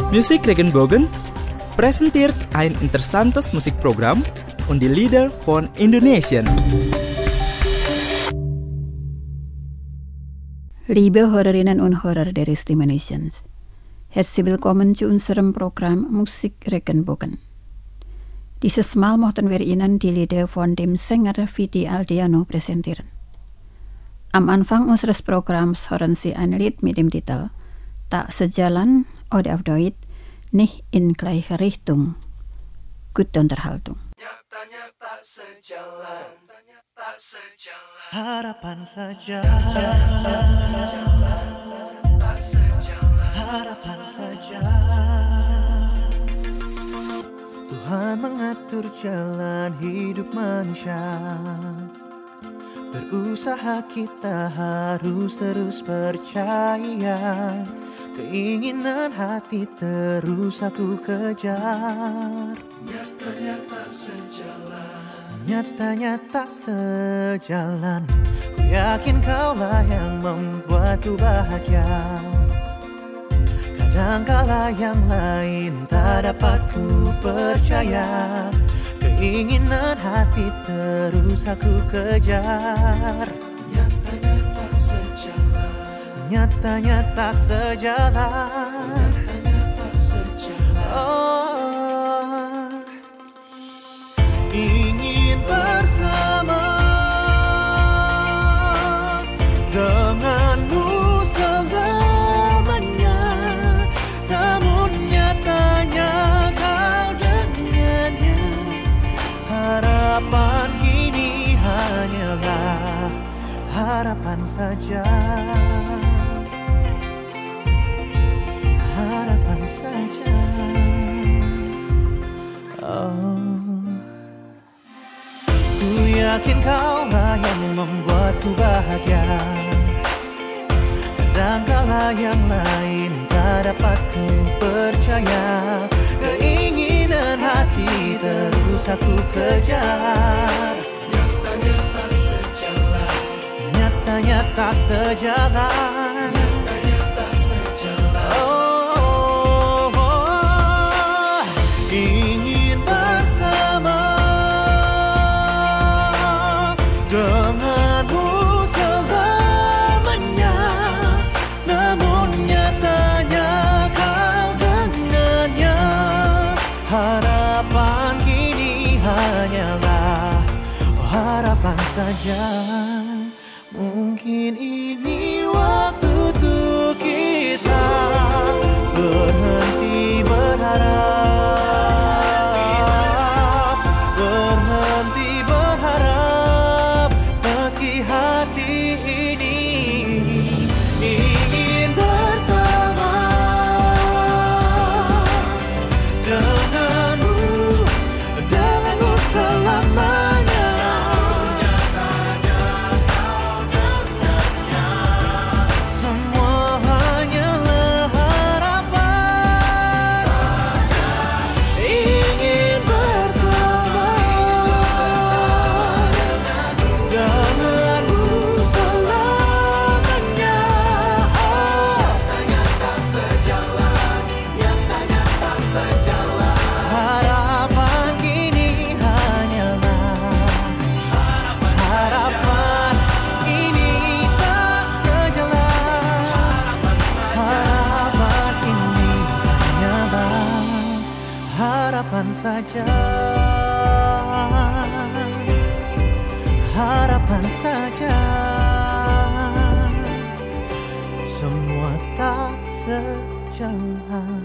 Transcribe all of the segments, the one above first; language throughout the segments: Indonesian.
Musik Regenbogen presenteert ein interessantes Musikprogramm und die Lieder von Indonesien. Liebe Hörerinnen und Hörer der Stimme Nations, herzlich willkommen zu unserem Programm Musik Regenbogen. Dieses Mal möchten wir Ihnen die Lieder von dem Sänger Vidi Aldiano präsentieren. Am Anfang unseres Programms hören Sie ein Lied mit dem Titel Tak Sejalan oder auf Deutsch Nicht in gleiche Richtung. Gute Unterhaltung. Nyatanya tak sejalan, tak sejalan. Harapan saja, Tak sejalan, tak sejalan. harapan saja. Tuhan mengatur jalan hidup manusia. Berusaha kita harus terus percaya. Keinginan hati terus aku kejar. Nyatanya tak sejalan, Nyatanya tak sejalan. Ku yakin kaulah yang membuatku bahagia. Kadangkala yang lain tak dapat ku percaya. Keinginan hati terus aku kejar. nyatanya tak sejalan, Nyatanya tak sejalan. nyatanya tak sejalan. Oh, ingin bersama denganmu selamanya, namun nyatanya kau dengannya. Harapan kini hanyalah harapan saja. Harapan saja. Oh, ku yakin kaulah yang membuatku bahagia. Kadangkala yang lain tak dapat ku percaya. Keinginan hati terus aku kejar. Nyatanya tak sejalan, Nyatanya tak sejalan. nyatanya tak sejalan. Oh, oh, ingin bersama denganmu selamanya, namun nyatanya kau dengannya. Harapan kini hanyalah harapan saja. Mungkin ini waktu untuk kita berhenti berharap, berhenti berharap, meski hati ini ingin bersama denganmu, denganmu selamanya. Semua hanyalah harapan ingin bersama denganmu selamanya. Nyatanya tak sejalan, nyatanya tak sejalan. Harapan kini hanyalah harapan ini tak sejalan. Harapan ini hanyalah harapan saja. Harapan saja. Semua tak sejalan.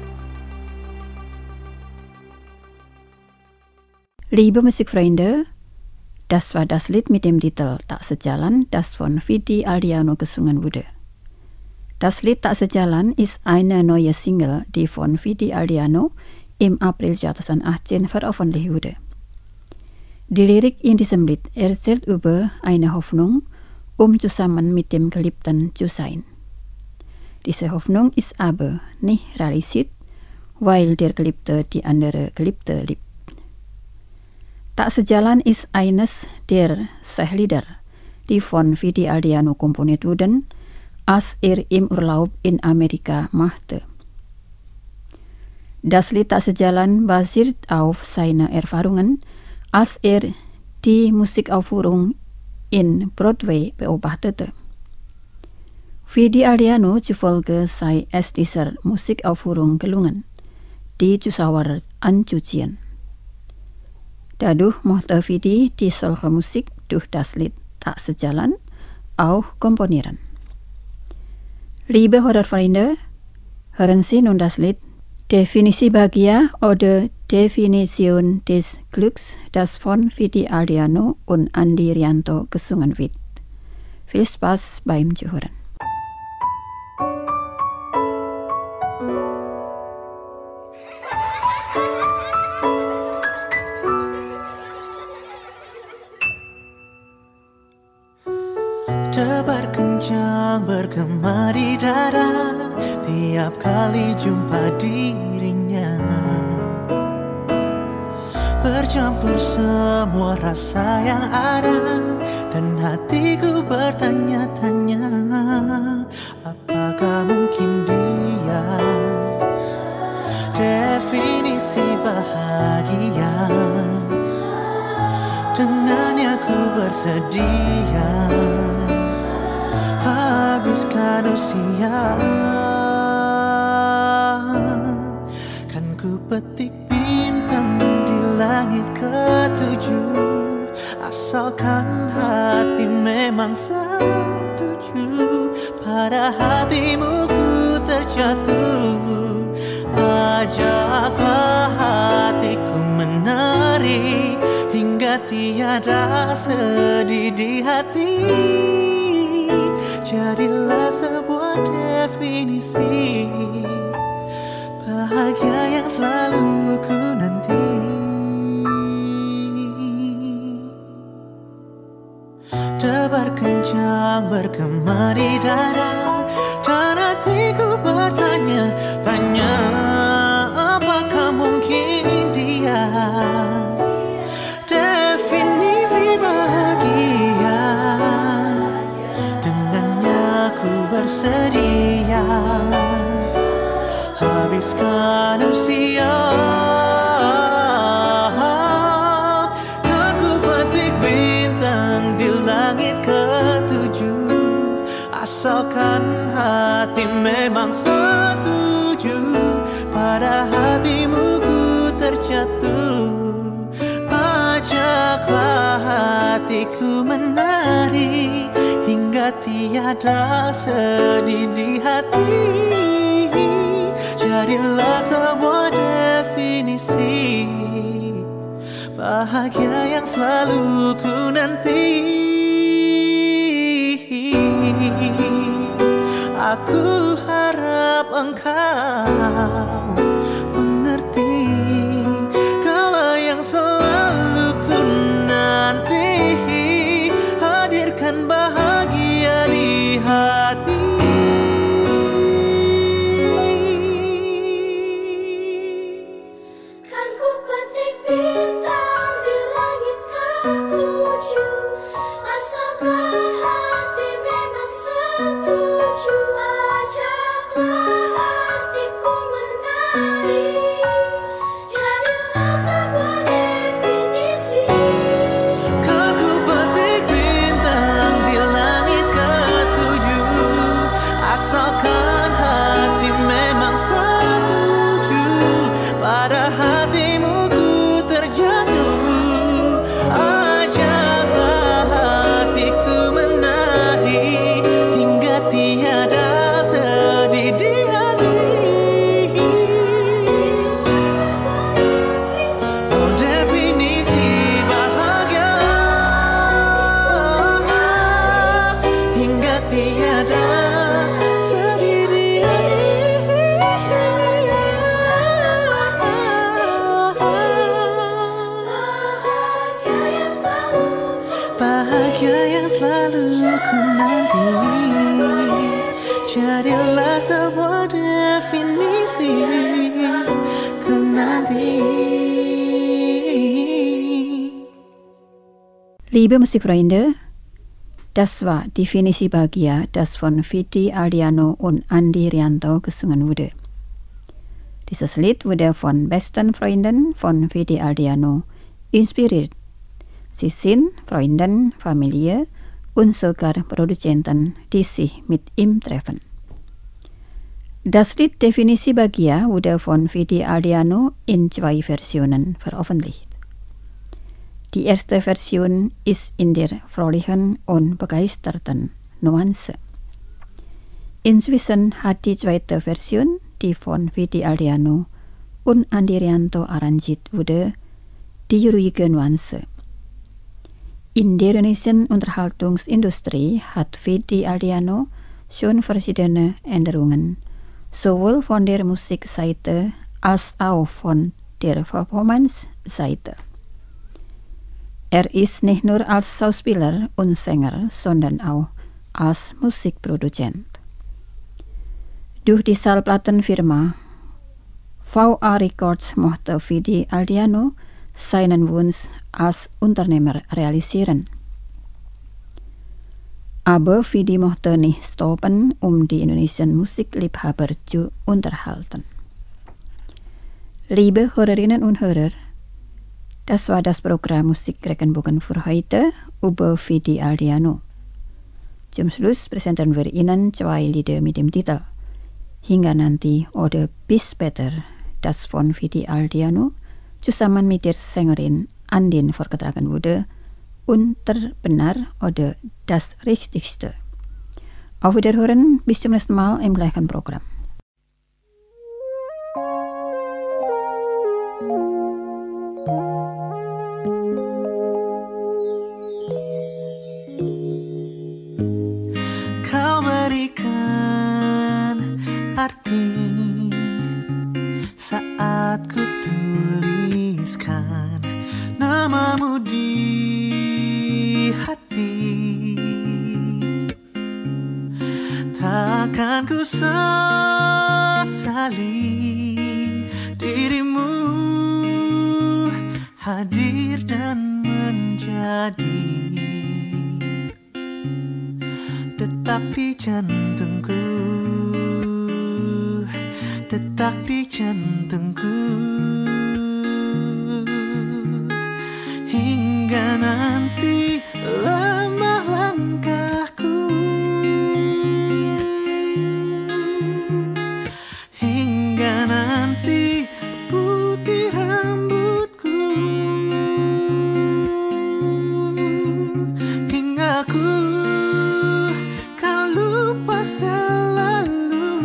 Liebe Musikfreunde, das war das Lied mit dem Titel Tak Sejalan, das von Vidi Aldiano gesungen wurde. Das Lied Tak Sejalan ist eine neue Single, die von Vidi Aldiano im April 2018 veröffentlicht wurde. Die Lyrik in diesem Lied erzählt über eine Hoffnung, zusammen mit dem Geliebten zu sein. Diese Hoffnung ist aber nicht realisiert, weil der Geliebte die andere Geliebte liebt. Tak Sejalan ist eines der 6 Lieder, die von Vidi Aldiano komponiert wurden, als im Urlaub in Amerika machte. Das Lied tak sejalan basiert auf seine Erfahrungen, als die Musikaufführung in Broadway beobachtete. Vidi Aldiano zufolge sei es dieser Musikaufführung gelungen, die Zuschauer anzuziehen. Dadurch mochte Vidi die solche Musik durch das Lied tak sejalan auch komponieren. Liebe Hörerfreunde, hören Sie nun das Lied Definisi Bahagia oder Definition des Glücks, das von Vidi Aldiano und Andi Rianto gesungen wird. Viel Spaß beim Zuhören. Debar kencang bergema di dada tiap kali jumpa dirinya. Bercampur semua rasa yang ada dan hatiku bertanya-tanya, apakah mungkin dia definisi bahagia? Dengannya ku bersedia habiskan usia. Kan ku petik bintang di langit ketujuh, asalkan hati memang setuju. Pada hatimu ku terjatuh, ajaklah hatiku menari hingga tiada sedih di hati. Jadilah sebuah definisi bahagia yang selalu ku nanti. Debar kencang bergema di dada dan hatiku bertanya-tanya, apakah mungkin dia definisi bahagia? Dengannya ku bersedia habiskan usia. Kan ku petik bintang di langit ketujuh, asalkan hati memang setuju. Pada hatimu ku terjatuh, ajaklah hatiku menari hingga tiada sedih di hati. Jadilah sebuah definisi bahagia yang selalu ku nanti. Aku harap engkau mengerti kalau yang selalu ku nanti, hadirkan bahagia di hati. Kan ku petik bintang di langit ketujuh, asalkan hati memang setuju. Ajaklah hatiku menari, jadilah sebuah definisi. Kan ku petik bintang di langit ketujuh, asalkan hati memang setuju. Pada hatimu ku terjatuh, ajaklah hatiku menari hingga tiada sedih di hati. Oh, definisi bahagia hingga tiada sedih di bahagia yang selalu ku nanti. Jadilah sebuah definisi ku nanti. Liebe Musikfreunde, das war Definisi Bahagia, das von Vidi Aldiano und Andi Rianto gesungen wurde. Dieses Lied wurde von besten Freunden von Vidi Aldiano inspiriert. Sie sind Freunden, Familie und sogar Produzenten, die sich mit ihm treffen. Das Lied Definisi Bahagia wurde von Vidi Aldiano in 2 Versionen veröffentlicht. Die erste Version ist in der fröhlichen und begeisterten Nuance. Inzwischen hat die zweite Version, die von Vidi Aldiano und Andi Rianto arrangiert wurde, die ruhige Nuance. In der Indonesian Unterhaltungsindustrie hat Vidi Aldiano schon verschiedene Änderungen, sowohl von der Musikseite als auch von der Performance-Seite. Er ist nicht nur als Schauspieler und Sänger, sondern auch als Musikproduzent. Durch die Schallplattenfirma VA Records mochte Vidi Aldiano seinen Wunsch als Unternehmer realisieren. Aber Vidi mochte nicht stoppen, die Indonesian Musikliebhaber zu unterhalten. Liebe Hörerinnen und Hörer, das war das Programm Musikregenbogen für heute über Vidi Aldiano. Zum Schluss präsentieren wir Ihnen 2 Lieder mit dem Titel Hingga Nanti oder Bis Später, das von Vidi Aldiano zusammen mit der Sängerin Andin vorgetragen wurde, und Terbenar oder Das Richtigste. Auf Wiederhören, bis zum nächsten Mal im gleichen Programm. Kau berikan arti saat ku tuliskan namamu di hati. Takkan ku sesali dirimu hadir dan menjadi detak di jantungku, detak di jantungku. Hingga nanti lemah langkahku, hingga nanti putih rambutku, hingga ku kan lupa selalu.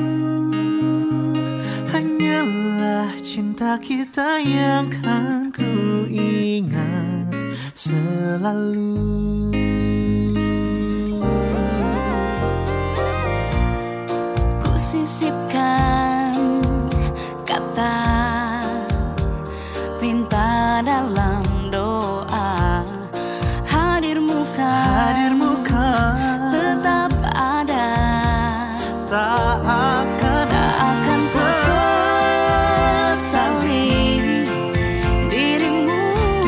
Hanyalah cinta kita yang kan ku ingat selalu. Ku sisipkan kata pinta dalam doa, hadirmu kan tetap ada, tak akan ku sesali dirimu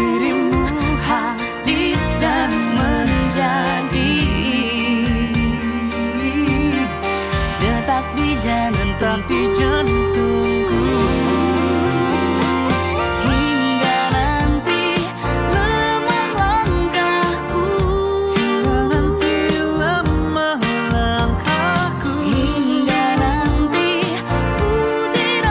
hadir dan menjadi detak di jantungku, hingga nanti lemah langkahku, hingga nanti putih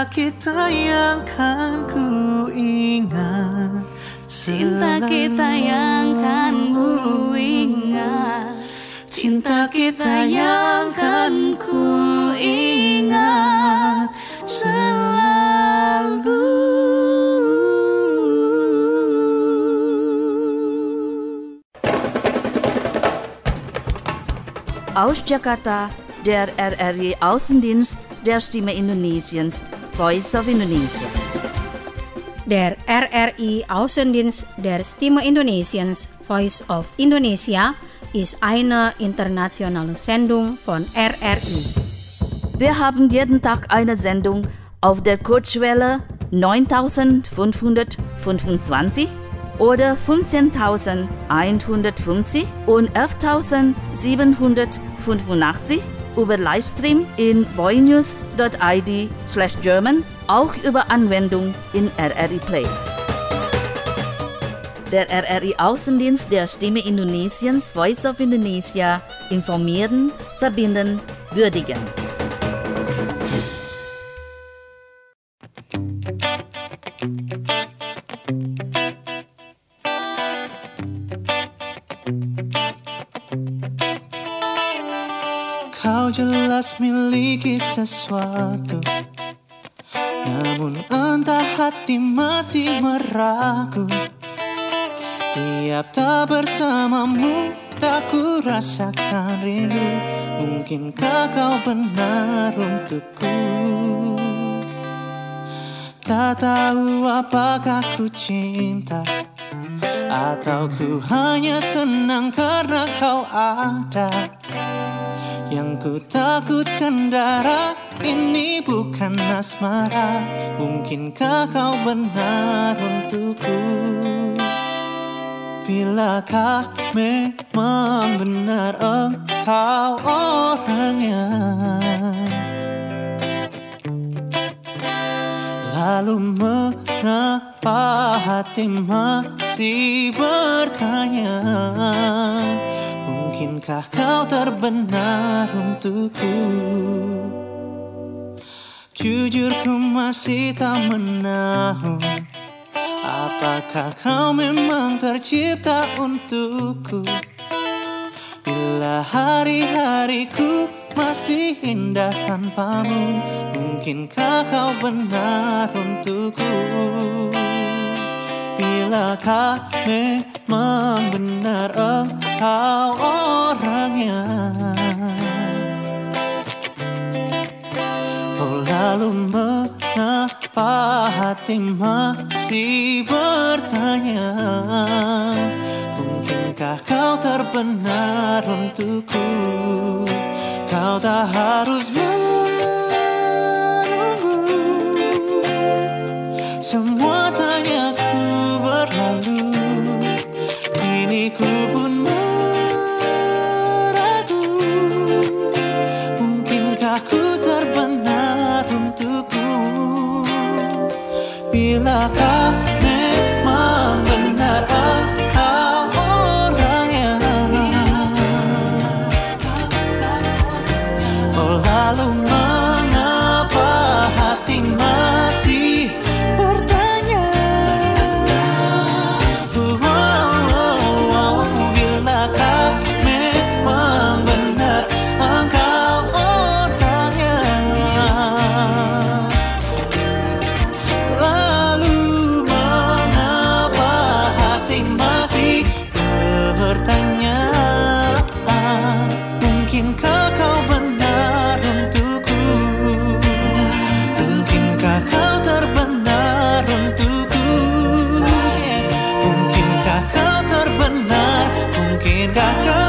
Cinta kita yang kan ku ingat, Cinta kita yang kan ku ingat, cinta kita yang kan ku ingat selalu. Aus Jakarta, der RRI Außendienst der Stimme Indonesiens, Voice of Indonesia. Der RRI Außendienst der Stimme Indonesiens, Voice of Indonesia ist eine internationale Sendung von RRI. Wir haben jeden Tag eine Sendung auf der Kurzwelle 9525 oder 15.150 und 11.785 über Livestream in voinews.id/German, auch über Anwendung in RRI Play. Der RRI Außendienst der Stimme Indonesiens, Voice of Indonesia, informieren, verbinden, würdigen. Kau jelas miliki sesuatu, namun entah hati masih meragu. Tiap tak bersamamu, tak ku rasakan rindu. Mungkinkah kau benar untukku? Tak tahu apakah ku cinta, atau ku hanya senang karena kau ada. Yang ku takutkan darah ini bukan asmara. Mungkinkah kau benar untukku? Bilakah memang benar engkau orangnya? Lalu mengapa hati masih bertanya? Mungkinkah kau terbenar untukku? Jujur ku masih tak menahu, apakah kau memang tercipta untukku? Bila hari-hariku masih indah tanpamu, mungkinkah kau benar untukku? Bilakah memang benar engkau orangnya? Oh, lalu mengapa hati masih bertanya? Mungkinkah kau terbenar untukku? Kau tak harus menunggu, semua tanyaku berlalu. Kini ku pun meragu, mungkinkah ku terbenar untukmu? Bilakah memang benar engkau orangnya? Oh, lalu mengapa hati masih bertanya? Bilakah memang benar engkau orangnya? Lalu mengapa hati masih bertanya? Mungkinkah kau benar untukku? Mungkinkah kau terbenar untukku? Mungkinkah kau terbenar? Mungkinkah kau